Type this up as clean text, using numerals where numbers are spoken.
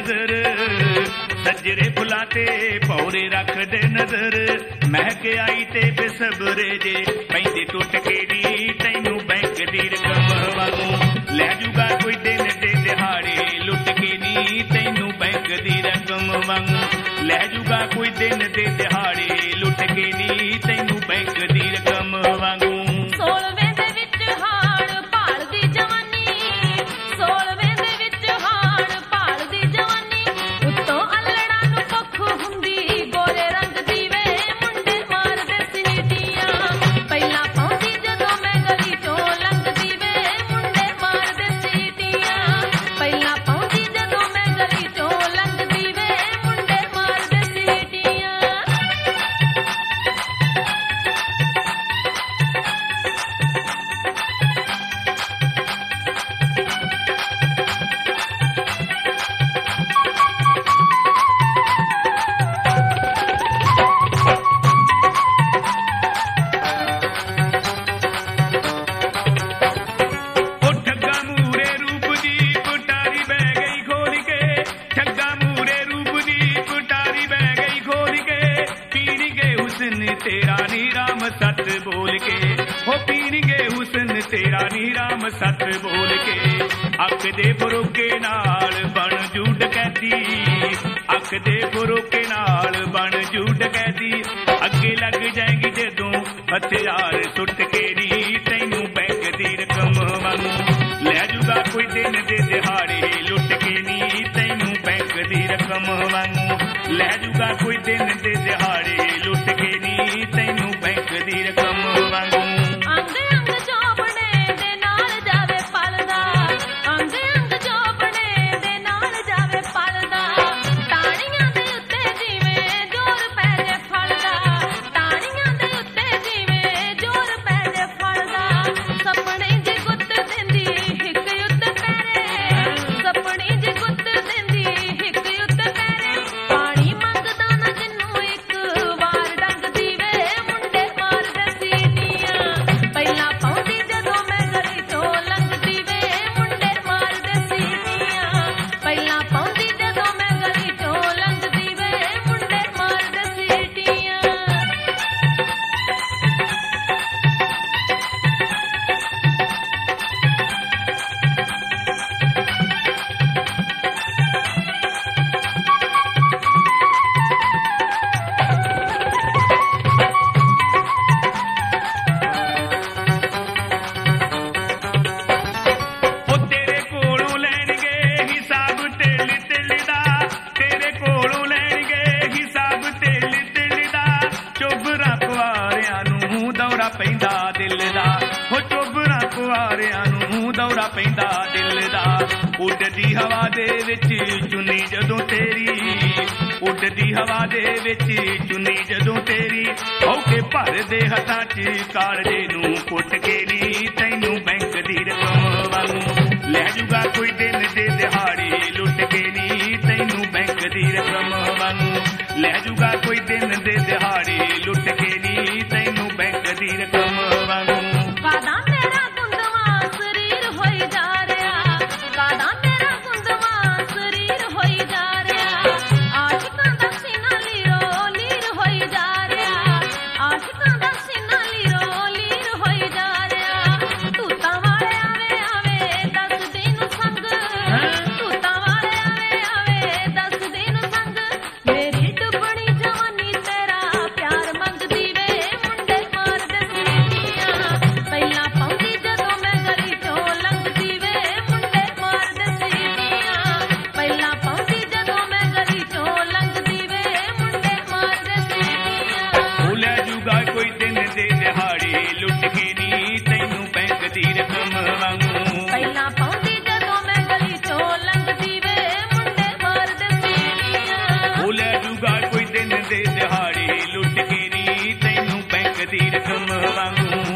नजर सजरे फुलां ते भौरे रखदे नजर महक आई ते बेसबरे जे पैंदे टुट के नी तैनू बैंक दी रकम वांगू लै जूगा कोई दिन दे दिहाड़े लुट के नी तैनू बैंक दी रकम वांगू लै जूगा कोई दिन दे दिहाड़े लुट के नी तैनू बैंक दी रकम वांगू तेरा नी राम सत बोल के हो पीणगे हुसन तेरा नी राम सत बोल के अख दे फरोके नाल बन जू डकैती अख दे फरोके नाल बन जू डकैती अगे लग जाएगी जदों हथियार सुट के नी तैनू बैंक दी रकम वांगू लै जूगा कोई दिन दे दिहाड़े लुट के नी तैनू बैंक दी रकम वांगू लै जूगा कोई दिन दे दिहाड़े लुट के नी तैनू बैंक दी रकम वांगू अंग अंग चौपड़े दे नाल जावे पलदा अंग अंग चौपड़े दे नाल जावे पलदा ताड़ियां दे उत्ते जिवें जोर पै जे फलदा ताड़ियां दे उत्ते जिवें जोर पै जे फलदा सपने दी गुੱਤ दिंदी हिक युद्ध पैरे सपने दी गुੱਤ दिंदी हिक युद्ध पैरे पानी मंगदा ना जिन्नू एक वार डंग दीवे मुंडे मारदे सीटियां ਪਹਿਲਾਂ ਪਾਉਂਦੀ ਜਦੋਂ ਮੈਂ ਗਲੀ ਤੋਂ ਲੰਘਦੀ ਵੇ ਮੁੰਡੇ ਮਾਰਦੇ ਸੀਟੀਆਂ ਪਹਿਲਾਂ ਪਾਉਂਦੀ ਜਦੋਂ ਮੈਂ ਗਲੀ ਤੋਂ ਲੰਘਦੀ ਵੇ ਮੁੰਡੇ ਮਾਰਦੇ ਸੀਟੀਆਂ ਉਹ ਤੇਰੇ ਕੋਲੋਂ ਲੈਣਗੇ ਹਿਸਾਬ ਢਿੱਲ ਢਿੱਲ ਦਾ ਤੇਰੇ ਕੋਲੋਂ ਲੈਣਗੇ ਹਿਸਾਬ ਢਿੱਲ ਢਿੱਲ ਦਾ ਚੋਬਰਾਂ ਕੁਆਰਿਆਂ ਨੂੰ ਦੌਰਾ ਪੈਂਦਾ ਦਿਲ ਦਾ ਹੋ ਚੋਬਰਾਂ ਕੁਆਰਿਆਂ ਨੂੰ ਦੌਰਾ ਪੈਂਦਾ ਦਿਲ ਦਾ ਉੱਡਦੀ ਹਵਾ ਦੇ ਵਿੱਚ ਚੁੰਨੀ ਜਦੋਂ ਤੇਰੀ ਉੱਡਦੀ ਹਵਾ ਦੇ ਵਿੱਚ ਚੁੰਨੀ ਜਦੋਂ ਤੇਰੀ ਹੋ ਕੇ ਭਰਦੇ ਹੱਥਾਂ 'ਚ ਕਾਲਜੇ ਨੂੰ ਕੁੱਟ ਕੇ ਨੀ ਤੈਨੂੰ बैंक दी रकम वांगू लै जूगा कोई दिन दे दिहाड़े लुट के नी तैनू बैंक दी रकम वांगू लै जूगा कोई दिन दे दिहाड़े लुट के नी तैनू बैंक दी रकम वांगू ਕਾਦਾ ਮੇਰਾ ਗੁੰਦਵਾ ਸਰੀਰ ਹੋਈ ਜਾ ਰਿਹਾ ਕਾਦਾ ਮੇਰਾ ਗੁੰਦਵਾ ਸਰੀਰ ਹੋਈ ਜਾ ਰਿਹਾ ਆਸ਼ਿਕਾਂ ਦਾ ਸੀਨਾ ਲੀਰੋ ਲੀਰ ਹੋਈ ਜਾ ਰਿਹਾ ਆਸ਼ਿਕਾਂ ਦਾ ਸੀਨਾ ਲੀਰੋ ਲੀਰ ਹੋਈ ਜਾ ਰਿਹਾ ਤੂਤਾਂ ਵਾਲੇ ਆਵੇ ਆਵੇ ਦਸ ਦਿਨ ਸੰਗ ਤੂਤਾਂ ਵਾਲੇ ਆਵੇ ਆਵੇ ਦਸ ਦਿਨ ਸੰਗ ਮੇਰੀ ਡੁੱਬਣੀ ਜਵਾਨੀ ਤੇਰਾ ਪਿਆਰ ਮੰਗਦੀ ਵੇ ਮੁੰਡੇ ਮਾਰਦੇ ਸੀਟੀਆਂ ਪਹਿਲਾਂ ਪਾਉਂਦੀ ਜਦੋਂ ਮੈਂ ਗਲੀ ਤੋਂ ਲੰਘਦੀ ਵੇ ਮੁੰਡੇ ਮਾਰਦੇ ਸੀਟੀਆਂ ਪਹਿਲਾਂ ਪਾਉਂਦੀ ਜਦੋਂ ਮੈਂ ਗਲੀ ਤੋਂ ਲੰਘਦੀ ਵੇ ਮੁੰਡੇ ਮਾਰਦੇ ਸੀਟੀਆਂ ਉਹ ਲੈ ਜੂਗਾ ਕੋਈ ਦਿਨ ਦੇ ਦਿਹਾੜੇ ਲੁੱਟ ਕੇ ਨੀ ਤੈਨੂੰ बैंक दी रकम वांगू ਪਹਿਲਾਂ ਪਾਉਂਦੀ ਜਦੋਂ ਮੈਂ ਗਲੀ ਤੋਂ ਲੰਘਦੀ ਵੇ ਮੁੰਡੇ ਮਾਰਦੇ ਸੀਟੀਆਂ ਉਹ ਲੈ ਜੂਗਾ ਕੋਈ ਦਿਨ ਦੇ ਦਿਹਾੜੇ ਲੁੱਟ ਕੇ ਨੀ ਤੈਨੂੰ बैंक दी रकम वांगू